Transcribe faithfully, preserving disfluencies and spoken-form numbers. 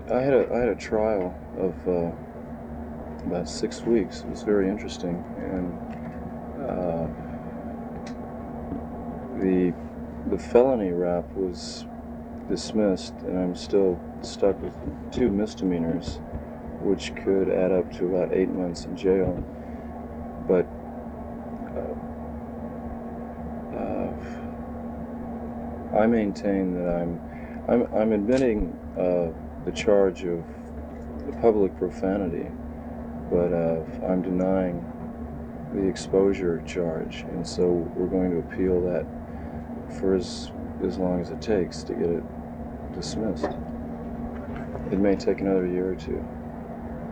I had a I had a trial of uh, about six weeks. It was very interesting, and uh, the the felony rap was dismissed, and I'm still stuck with two misdemeanors, which could add up to about eight months in jail. But uh, uh, I maintain that I'm I'm I'm admitting uh, the charge of public profanity, but uh, I'm denying the exposure charge, and so we're going to appeal that for as as long as it takes to get it dismissed. It may take another year or two.